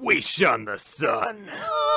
We shun the sun.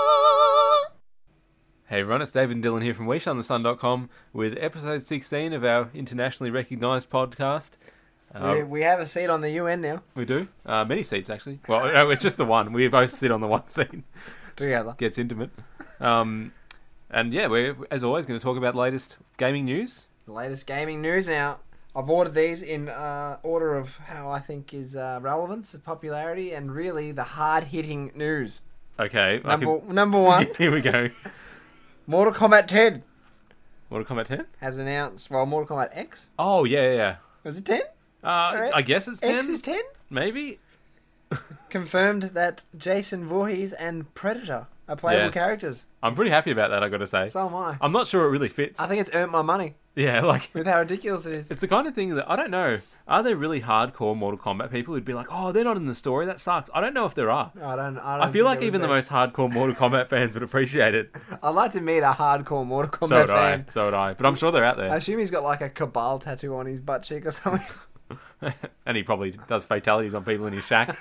Hey everyone, it's David and Dylan here from WeShunTheSun.com with episode 16 of our internationally recognised podcast. We have a seat on the UN now. We do. Many seats, actually. Well, no, it's just the one. We both sit on the one seat. Together. Gets intimate. And yeah, we're, as always, going to talk about the latest gaming news. The latest gaming news now. I've ordered these in order of how I think is relevance, popularity, and really the hard-hitting news. Okay. Number one. Here we go. Mortal Kombat 10 Mortal Kombat 10? has announced... Well, Mortal Kombat X. Oh, yeah. Was it 10? I guess it's 10. X is 10? Maybe? Confirmed that Jason Voorhees and Predator are playable characters. I'm pretty happy about that, I got to say. So am I. I'm not sure it really fits. I think it's earned my money Yeah, like... with how ridiculous it is. It's the kind of thing that, I don't know, are there really hardcore Mortal Kombat people who'd be like, oh, they're not in the story, that sucks. I don't know if there are. I I feel like even the most hardcore Mortal Kombat fans would appreciate it. I'd like to meet a hardcore Mortal Kombat fan. So would I. But I'm sure they're out I there. assume he's got like a Cabal tattoo on his butt cheek or something. And he probably does fatalities on people in his shack.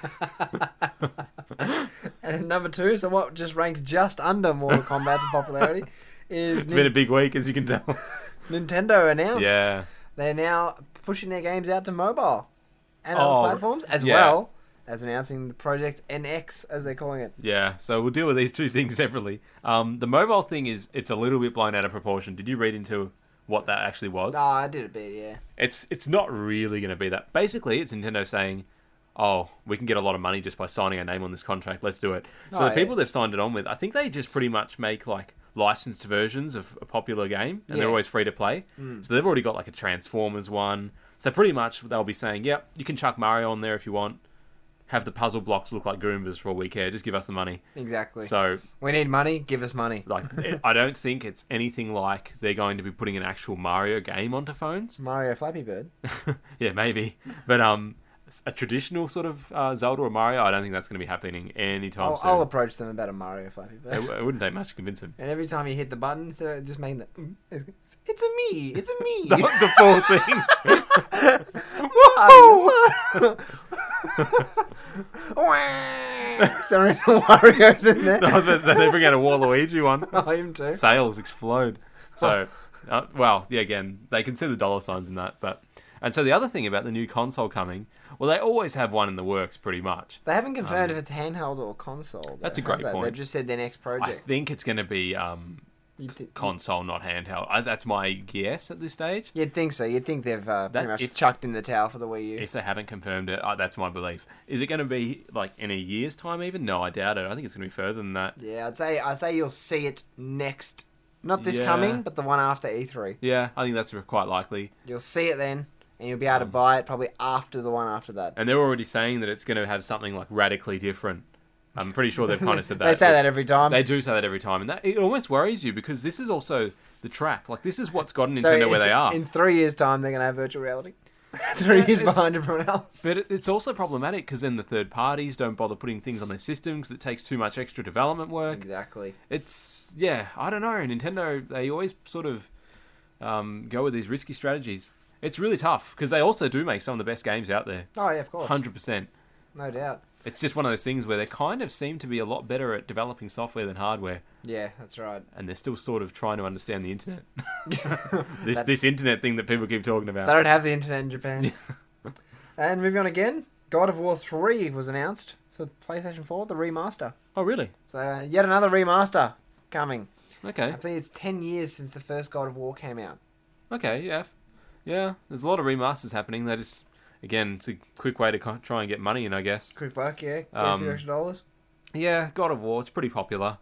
And number two, so what just ranked just under Mortal Kombat in popularity, is It's been a big week, as you can tell. Nintendo announced Yeah. they're now pushing their games out to mobile and Oh, other platforms, as yeah. well as announcing the Project NX, as they're calling it. Yeah, so we'll deal with these two things separately. The mobile thing it's a little bit blown out of proportion. Did you read into what that actually was? Oh, I did a bit, yeah. It's not really going to be that. Basically, it's Nintendo saying, oh, we can get a lot of money just by signing our name on this contract. Let's do it. So the people they've signed it on with, I think they just pretty much make like licensed versions of a popular game, and they're always free to play. So they've already got like a Transformers one. So pretty much they'll be saying, yep, you can chuck Mario on there if you want. Have the puzzle blocks look like Goombas for all we care. Just give us the money. Exactly. So we need money, give us money. like, I don't think it's anything like they're going to be putting an actual Mario game onto phones. Mario Flappy Bird. Yeah, maybe. But a traditional sort of Zelda or Mario, I don't think that's going to be happening anytime soon. I'll approach them about a Mario Flappy Bird. It wouldn't take much to convince him. And every time you hit the button, instead of just making the... It's a me! It's a me! The full thing. So there's Wario's in there. I was about to say, they bring out a Waluigi one. Oh, him too. Sales explode. So, well, yeah, again, they can see the dollar signs in that. And so the other thing about the new console coming, well, they always have one in the works pretty much. They haven't confirmed if it's handheld or console. That's a great point. They've just said their next I project. think it's going to be console, not handheld. That's my guess at this stage. You'd think so. You'd think they've pretty much chucked in the towel for the Wii U. If they haven't confirmed it, that's my belief. Is it going to be like in a year's time even? No, I doubt it. I think it's going to be further than that. Yeah, I'd say you'll see it next. Not this coming, but the one after E3. Yeah, I think that's quite likely. You'll see it then, and you'll be able to buy it probably after the one after that. And they're already saying that it's going to have something like radically different. I'm pretty sure they've kind of said that. They say that every time. They do say that every time. And it almost worries you because this is also the trap. Like, this is what's gotten Nintendo where they are. In 3 years' time, they're going to have virtual reality. 3 years behind everyone else. But it's also problematic because then the third parties don't bother putting things on their system because it takes too much extra development work. Exactly. It's, yeah, I don't know. Nintendo, they always sort of go with these risky strategies. It's really tough because they also do make some of the best games out there. Oh, yeah, of course. 100%. No doubt. It's just one of those things where they kind of seem to be a lot better at developing software than hardware. Yeah, that's right. And they're still sort of trying to understand the internet. This internet thing that people keep talking about. They don't have the internet in Japan. And moving on again, God of War 3 was announced for PlayStation 4, the remaster. Oh, really? So yet another remaster coming. Okay. I think it's 10 years since the first God of War came out. Okay, yeah. Yeah, there's a lot of remasters happening. They just... Again, it's a quick way to try and get money in, I guess. Quick buck, yeah. Get a few extra dollars. Yeah, God of War. It's pretty popular.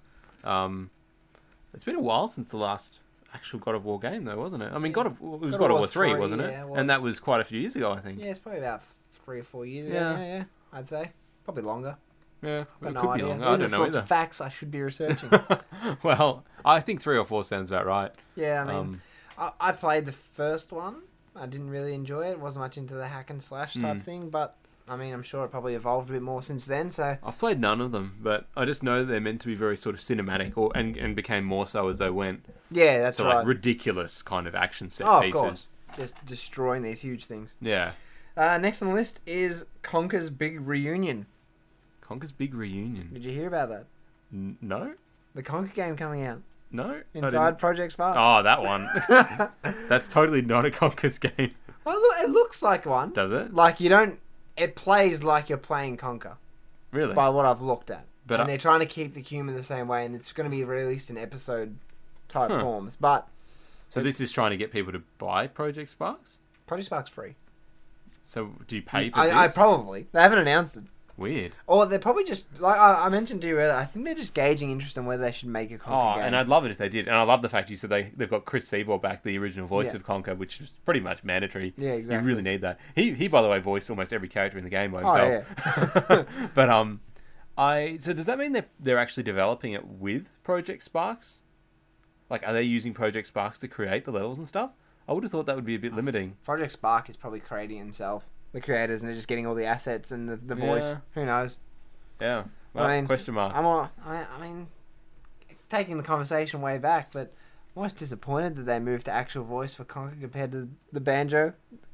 It's been a while since the last actual God of War game, though, wasn't it? I mean, it was God of War 3, wasn't it? Yeah, it was. And that was quite a few years ago, I think. Yeah, it's probably about 3 or 4 years ago. Yeah, I'd say. Probably longer. Yeah, I've it got could no be idea. longer. I These don't are know sorts either. of facts I should be researching. Well, I think 3 or 4 sounds about right. Yeah, I mean, I played the first one. I didn't really enjoy it. Wasn't much into the hack and slash type thing, but I mean, I'm sure it probably evolved a bit more since then. So I've played none of them, but I just know they're meant to be very sort of cinematic, and became more so as they went. Yeah, that's right. Like ridiculous kind of action set Of pieces. course, just destroying these huge things. Yeah. Next on the list is Conker's Big Reunion. Conker's big reunion. Did you hear about that? No? The Conker game coming out. No? Inside Project Spark. Oh, that one. That's totally not a Conker's game. Oh, look, it looks like one. Does it? Like, you don't... It plays like you're playing Conker. Really? By what I've looked at. But and they're trying to keep the humour the same way, and it's going to be released in episode-type forms. But... So this is trying to get people to buy Project Sparks? Project Spark's free. So do you pay for this? I probably. They haven't announced it. Weird. Or they're probably just, like I mentioned to you earlier, I think they're just gauging interest in whether they should make a Conker game. And I'd love it if they did. And I love the fact you said they've got Chris Seavor back, the original voice of Conker, which is pretty much mandatory. Yeah, exactly. You really need that. He by the way, voiced almost every character in the game by himself. Oh, yeah. But, so does that mean they're actually developing it with Project Sparks? Like, are they using Project Sparks to create the levels and stuff? I would have thought that would be a bit limiting. Project Spark is probably creating himself, the creators, and they're just getting all the assets and the voice. Who knows? Yeah. Well, I mean, question mark. I mean, taking the conversation way back, but I'm almost disappointed that they moved to actual voice for Conker compared to the banjo.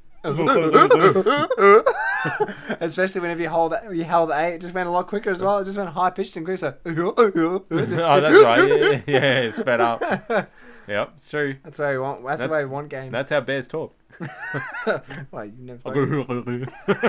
Especially whenever you held A, it just went a lot quicker as well. It just went high pitched and grew so. Oh, that's right. Yeah, it's sped up. Yep, it's true. That's the way we want. That's the way we want games. That's how bears talk. Well, you never.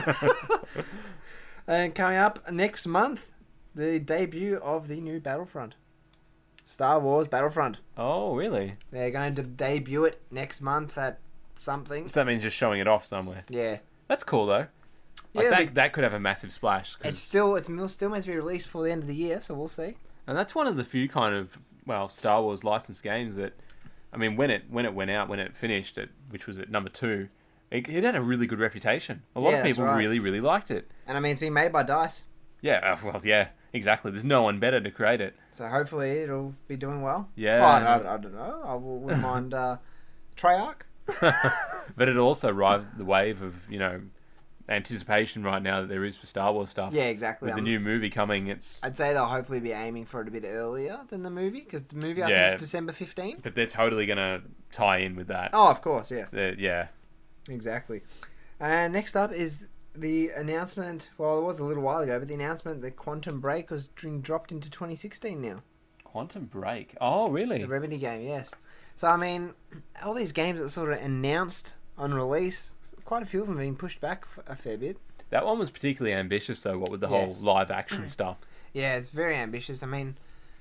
And coming up next month, the debut of the new Battlefront, Star Wars Battlefront. Oh, really? They're going to debut it next month at something. So that means just showing it off somewhere. Yeah. That's cool though. Like that could have a massive splash. It's still meant to be released for the end of the year, so we'll see. And that's one of the few kind of Star Wars licensed games that, I mean, when it went out, when it finished, which was at number 2, it had a really good reputation. A lot of people really, really liked it. And I mean, it's been made by DICE. Yeah, yeah, exactly. There's no one better to create it. So hopefully it'll be doing well. Yeah. Oh, I don't know. I wouldn't mind Treyarch. But it'll also ride the wave of, anticipation right now that there is for Star Wars stuff. Yeah, exactly. With the new movie coming, I'd say they'll hopefully be aiming for it a bit earlier than the movie, because the movie I think is December 15. But they're totally going to tie in with that. Oh, of course, yeah. Yeah. Exactly. And next up is the announcement, well, it was a little while ago, but the announcement that Quantum Break was being dropped into 2016 now. Quantum Break? Oh, really? The Remedy game, yes. So, I mean, all these games that were sort of announced on release, quite a few of them have been pushed back a fair bit. That one was particularly ambitious, though, what with the whole live action stuff. Yeah, it's very ambitious. I mean,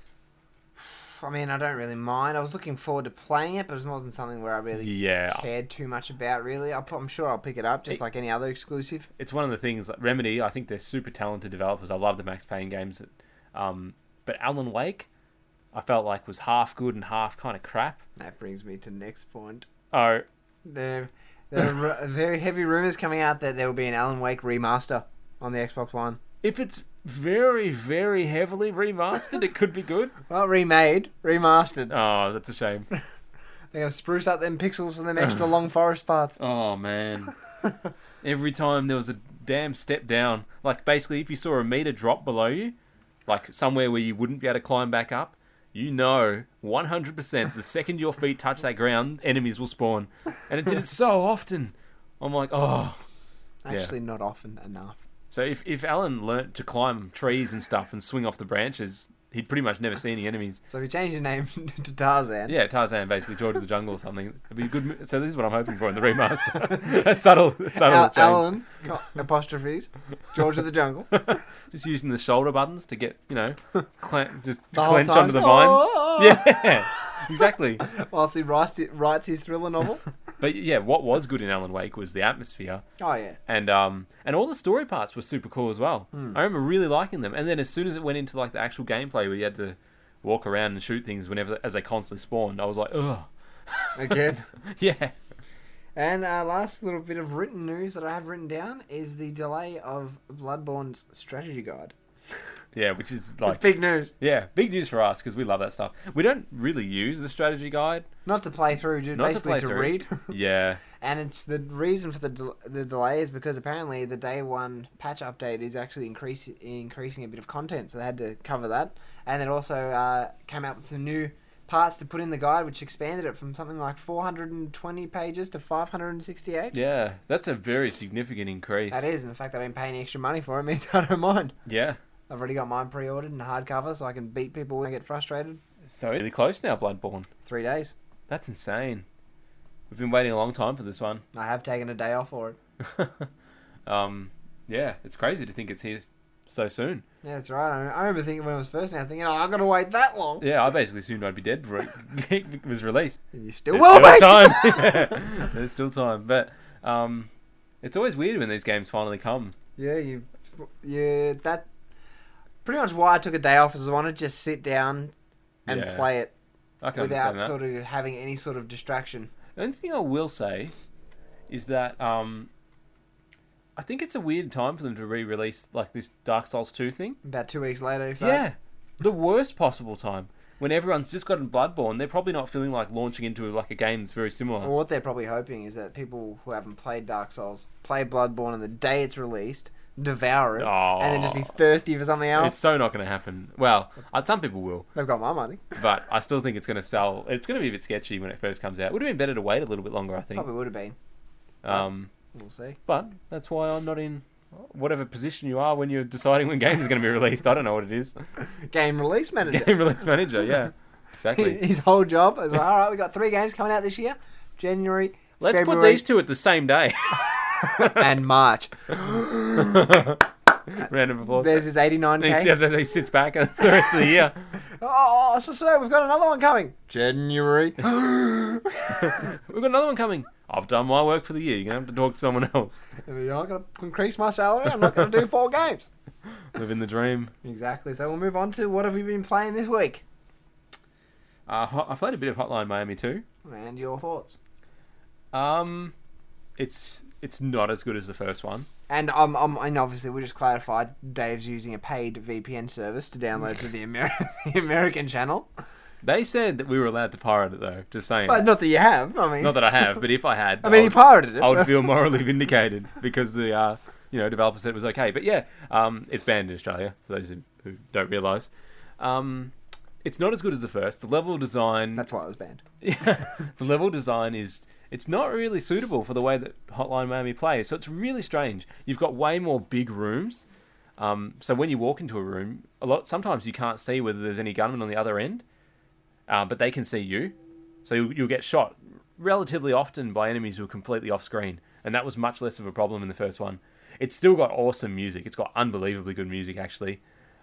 I don't really mind. I was looking forward to playing it, but it wasn't something where I really cared too much about, really. I'm sure I'll pick it up, just like any other exclusive. It's one of the things, like Remedy, I think they're super talented developers. I love the Max Payne games. But Alan Wake, I felt like was half good and half kind of crap. That brings me to the next point. Oh. There are very heavy rumours coming out that there will be an Alan Wake remaster on the Xbox One. If it's very, very heavily remastered, it could be good. Well, remade, remastered. Oh, that's a shame. They're going to spruce up them pixels for them extra long forest parts. Oh, man. Every time there was a damn step down, like basically if you saw a meter drop below you, like somewhere where you wouldn't be able to climb back up, 100% the second your feet touch that ground, enemies will spawn. And it did it so often. I'm like, oh. Actually, not often enough. So if Alan learnt to climb trees and stuff and swing off the branches, he'd pretty much never see any enemies. So if he changed his name to Tarzan. Yeah, Tarzan, basically, George of the Jungle or something. It'd be a good. So this is what I'm hoping for in the remaster. A subtle change. Alan, apostrophes, George of the Jungle. Just using the shoulder buttons to get, just the clench under the vines. Oh! Yeah, exactly. Whilst he writes his thriller novel. But yeah, what was good in Alan Wake was the atmosphere. Oh yeah. And all the story parts were super cool as well. I remember really liking them. And then as soon as it went into like the actual gameplay where you had to walk around and shoot things as they constantly spawned, I was like, ugh. Again. Yeah. And last little bit of written news that I have written down is the delay of Bloodborne's strategy guide. Yeah, which is like... big news. Yeah, big news for us because we love that stuff. We don't really use the strategy guide. Not to play through, just basically to read. Yeah. And it's the reason for the delay is because apparently the day one patch update is actually increasing a bit of content, so they had to cover that. And it also came out with some new parts to put in the guide, which expanded it from something like 420 pages to 568. Yeah, that's a very significant increase. That is, and the fact that I didn't pay any extra money for it means I don't mind. Yeah. I've already got mine pre-ordered in hardcover, so I can beat people when I get frustrated. So really close now, Bloodborne. 3 days. That's insane. We've been waiting a long time for this one. I have taken a day off for it. Yeah, it's crazy to think it's here so soon. Yeah, that's right. I remember thinking when it was first, I was thinking, oh, I've got to wait that long. Yeah, I basically assumed I'd be dead before it was released. And you still There's will still wait. time. Yeah, there's still time. But it's always weird when these games finally come. Yeah, that pretty much why I took a day off is I want to just sit down and Yeah. play it I can without understand that. sort of having any sort of distraction. The only thing I will say is that I think it's a weird time for them to re-release like this Dark Souls 2 thing. About 2 weeks later, if Yeah, the worst possible time. When everyone's just gotten Bloodborne, they're probably not feeling like launching into like a game that's very similar. Well, what they're probably hoping is that people who haven't played Dark Souls play Bloodborne on the day it's released, devour it, and then just be thirsty for something else. It's so not going to happen. Well, some people will, They've got my money. but I still think it's going to sell. It's going to be a bit sketchy when it first comes out. Would have been better to wait a little bit longer, I think. Probably would have been. We'll see. But that's why I'm not in whatever position you are when you're deciding when games are going to be released. I don't know what it is. Game release manager. Game release manager, yeah. Exactly. His whole job is, all right, we got 3 games coming out this year. January, Let's February, put these two at the same day. and March. Round of applause. There's his 89k. He sits back and the rest of the year. Oh, so we've got another one coming. January. We've got another one coming. I've done my work for the year. You're going to have to talk to someone else. If you're not going to increase my salary, I'm not going to do 4 games. Living the dream. Exactly. So we'll move on to what have we been playing this week? I played a bit of Hotline Miami too. And your thoughts? It's not as good as the first one. And and obviously we just clarified Dave's using a paid VPN service to download to the the American channel. They said that we were allowed to pirate it though. Just saying. But not that you have. I mean, Not that I have, but if I had, I mean, he pirated it. I would feel morally vindicated because the developer said it was okay. But yeah, it's banned in Australia for those who don't realise. It's not as good as the first. The level design. That's why it was banned. The level design it's not really suitable for the way that Hotline Miami plays. So it's really strange. You've got way more big rooms. So when you walk into a room, sometimes you can't see whether there's any gunmen on the other end, but they can see you. So you'll get shot relatively often by enemies who are completely off screen. And that was much less of a problem in the first one. It's still got awesome music. It's got unbelievably good music, actually.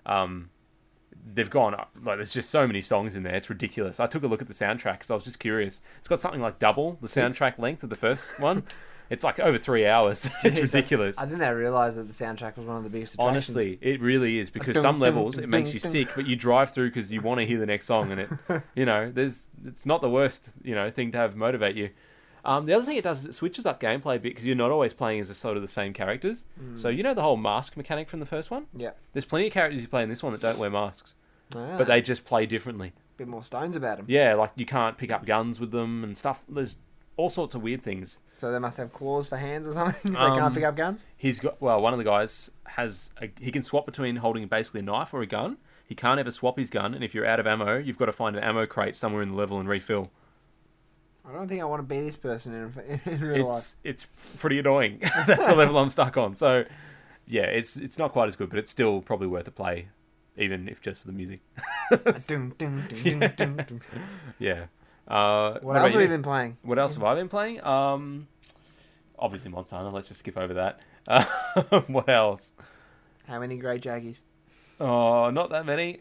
They've gone like there's just so many songs in there. It's ridiculous. I took a look at the soundtrack because I was just curious. It's got something like double the soundtrack length of the first one. It's like over 3 hours. It's ridiculous. I didn't they realise that the soundtrack was one of the biggest attractions. Honestly, it really is because some levels it makes you sick, but you drive through because you want to hear the next song, and it's not the worst thing to have motivate you. The other thing it does is it switches up gameplay a bit because you're not always playing as sort of the same characters. So the whole mask mechanic from the first one? Yeah. There's plenty of characters you play in this one that don't wear masks, Ah, but they just play differently. bit more stones about him. Yeah, like you can't pick up guns with them and stuff. There's all sorts of weird things. So they must have claws for hands or something if they can't pick up guns? One of the guys he can swap between holding basically a knife or a gun. He can't ever swap his gun, and if you're out of ammo, you've got to find an ammo crate somewhere in the level and refill. I don't think I want to be this person in real life. It's pretty annoying. That's the level I'm stuck on. So, yeah, it's not quite as good, but it's still probably worth a play, even if just for the music. Dun, dun, dun, dun, dun, dun. Yeah. What else have we been playing? What else have I been playing? Obviously Monster Hunter. Let's just skip over that. What else? How many Great Jaggies? Oh, not that many.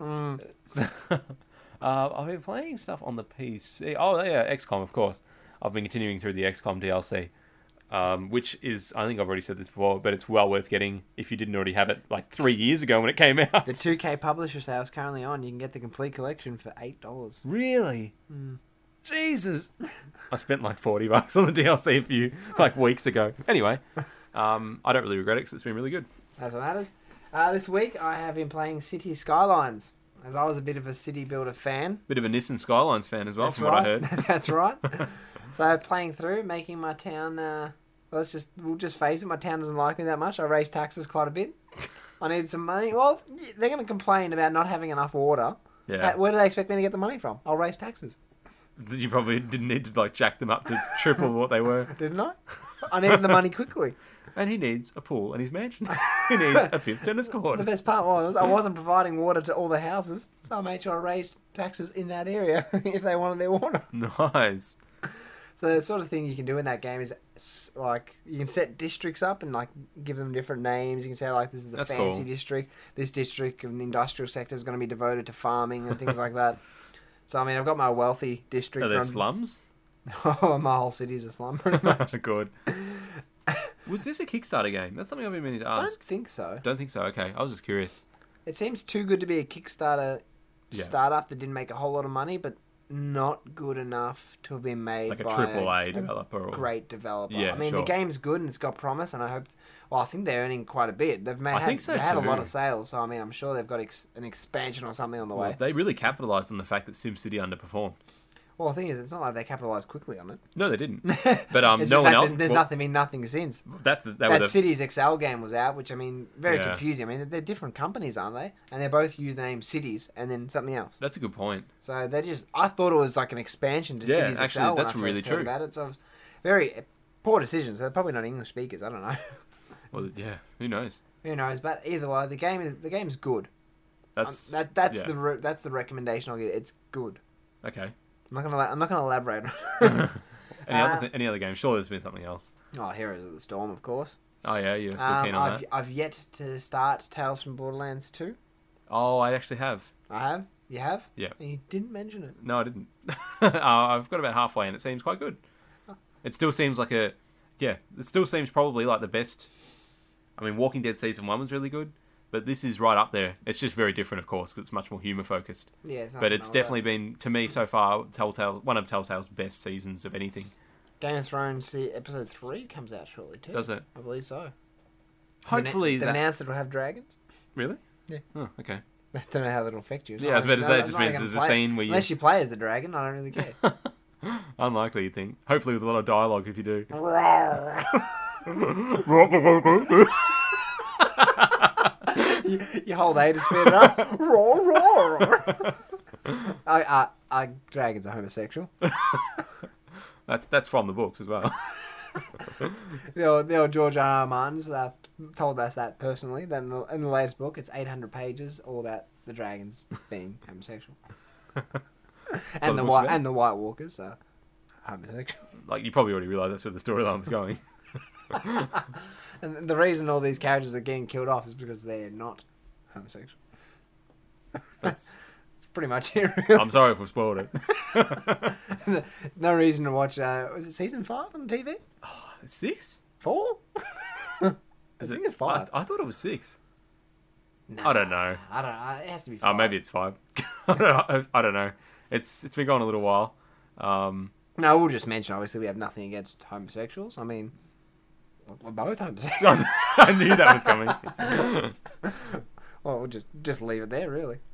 I've been playing stuff on the PC. Oh, yeah, XCOM, of course. I've been continuing through the XCOM DLC, which is, I think I've already said this before, but it's well worth getting if you didn't already have it like 3 years ago when it came out. The 2K publisher sale is currently on. You can get the complete collection for $8. Really? Jesus. I spent like $40 on the DLC a few weeks ago. Anyway, I don't really regret it because it's been really good. That's what matters. This week I have been playing City Skylines, as I was a bit of a City Builder fan. Bit of a Nissan Skylines fan as well, That's from right. what I heard. That's right. So playing through, making my town. We'll just face it. My town doesn't like me that much. I raise taxes quite a bit. I needed some money. Well, they're going to complain about not having enough water. Yeah. Where do they expect me to get the money from? I'll raise taxes. You probably didn't need to jack them up to triple what they were. Didn't I? I needed the money quickly. And he needs a pool in his mansion. He needs a fifth tennis The court. best part was I wasn't providing water to all the houses, so I made sure I raised taxes in that area if they wanted their water. Nice. So the sort of thing you can do in that game is like you can set districts up and like give them different names. You can say like this is the That's fancy cool. district. This district of the industrial sector is going to be devoted to farming and things like that. So I mean, I've got my wealthy district. Are there slums? Oh, my whole city's a slum, pretty much. Good. Was this a Kickstarter game? That's something I've been meaning to Don't ask. think so. Don't think so. Okay, I was just curious. It seems too good to be a Kickstarter Yeah. startup that didn't make a whole lot of money, but not good enough to have been made Like a by AAA developer. Or... great developer. Yeah, I mean, sure. the game's good and it's got promise, and I hope. Well, I think they're earning quite a bit. They've made. I think so They had a too. lot of sales, so I mean, I'm sure they've got an expansion or something on the Well, way. they really capitalised on the fact that SimCity underperformed. Well, the thing is, it's not like they capitalised quickly on it. No, they didn't. But It's no just one that else. There's well, been nothing since. That's the, That Cities Excel game was out, which I mean, very Yeah. confusing. I mean, they're different companies, aren't they? And they both use the name Cities and then something else. That's a good point. So they just, I thought it was like an expansion to Yeah, Cities actually, Excel when that's I first really heard true. about it. So it was very poor decisions. They're probably not English speakers. I don't know. Well, yeah. Who knows? Who knows? But either way, the game's good. That's That's yeah. the recommendation I'll give. It's good. Okay. I'm not gonna elaborate. Any other game? Sure, there's been something else. Oh, Heroes of the Storm, of course. Oh yeah, you're still keen on that. I've yet to start Tales from Borderlands 2. Oh, I actually have. I have. You have? Yeah. And you didn't mention it. No, I didn't. I've got about halfway, and it seems quite good. It still seems like it still seems probably like the best. I mean, Walking Dead Season 1 was really good, but this is right up there. It's just very different, of course, because it's much more humour-focused. Yeah, But it's definitely been, to me so far, one of Telltale's best seasons of anything. Game of Thrones episode 3 comes out shortly too. Does it? I believe so. Hopefully They've that... announced it'll have dragons. Really? Yeah. Oh, okay. I don't know how that'll affect you. It's Yeah, not I was about to like- say, it I'm just not means gonna there's a play- scene where you... Unless you play as the dragon, I don't really care. Unlikely, you'd think. Hopefully with a lot of dialogue if you do. You hold A to speed it up. Roar, roar. Dragons are homosexual. That's from the books as well. The old George R. R. Martin's told us that personally. That in the latest book, it's 800 pages, all about the dragons being homosexual, and the White Walkers are homosexual. Like, you probably already realise that's where the storyline was going. And the reason all these characters are getting killed off is because they're not homosexual. That's pretty much it. Really. I'm sorry if we've spoiled it. No reason to watch. Was it season 5 on the TV? 6? 4? I think it's 5. I thought it was 6. Nah, I don't know. I don't know. It has to be 5. Oh, maybe it's 5. I don't know. It's been going a little while. No, we'll just mention, obviously, we have nothing against homosexuals. I mean, we're both homosexuals. I knew that was coming. Well, we'll just leave it there, really.